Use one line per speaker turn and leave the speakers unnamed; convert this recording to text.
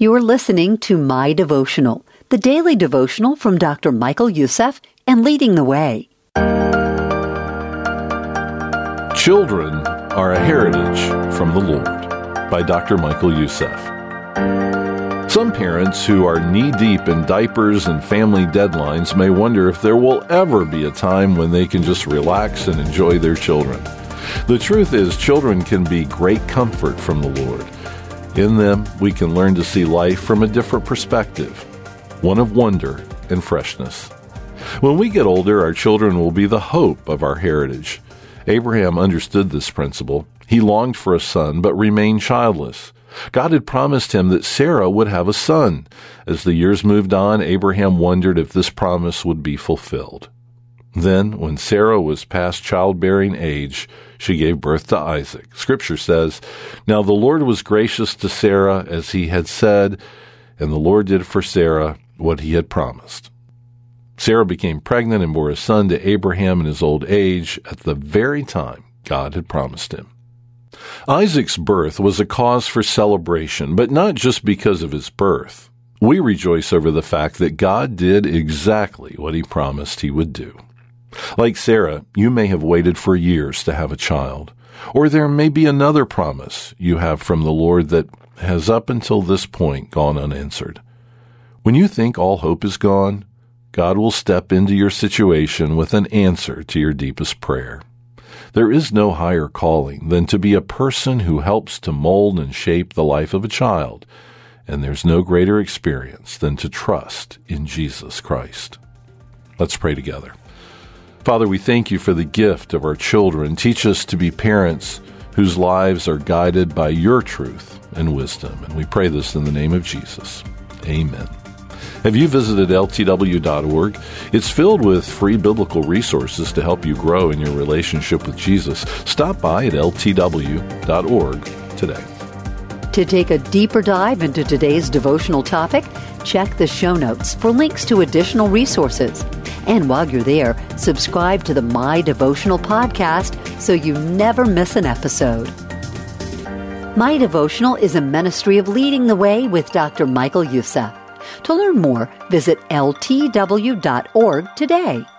You are listening to My Devotional, the daily devotional from Dr. Michael Youssef and Leading the Way.
Children are a heritage from the Lord, by Dr. Michael Youssef. Some parents who are knee-deep in diapers and family deadlines may wonder if there will ever be a time when they can just relax and enjoy their children. The truth is, children can be great comfort from the Lord. In them, we can learn to see life from a different perspective, one of wonder and freshness. When we get older, our children will be the hope of our heritage. Abraham understood this principle. He longed for a son, but remained childless. God had promised him that Sarah would have a son. As the years moved on, Abraham wondered if this promise would be fulfilled. Then, when Sarah was past childbearing age, she gave birth to Isaac. Scripture says, "Now the Lord was gracious to Sarah as he had said, and the Lord did for Sarah what he had promised." Sarah became pregnant and bore a son to Abraham in his old age at the very time God had promised him. Isaac's birth was a cause for celebration, but not just because of his birth. We rejoice over the fact that God did exactly what he promised he would do. Like Sarah, you may have waited for years to have a child, or there may be another promise you have from the Lord that has up until this point gone unanswered. When you think all hope is gone, God will step into your situation with an answer to your deepest prayer. There is no higher calling than to be a person who helps to mold and shape the life of a child, and there's no greater experience than to trust in Jesus Christ. Let's pray together. Father, we thank you for the gift of our children. Teach us to be parents whose lives are guided by your truth and wisdom. And we pray this in the name of Jesus. Amen. Have you visited LTW.org? It's filled with free biblical resources to help you grow in your relationship with Jesus. Stop by at LTW.org today.
To take a deeper dive into today's devotional topic, check the show notes for links to additional resources. And while you're there, subscribe to the My Devotional podcast so you never miss an episode. My Devotional is a ministry of Leading the Way with Dr. Michael Youssef. To learn more, visit ltw.org today.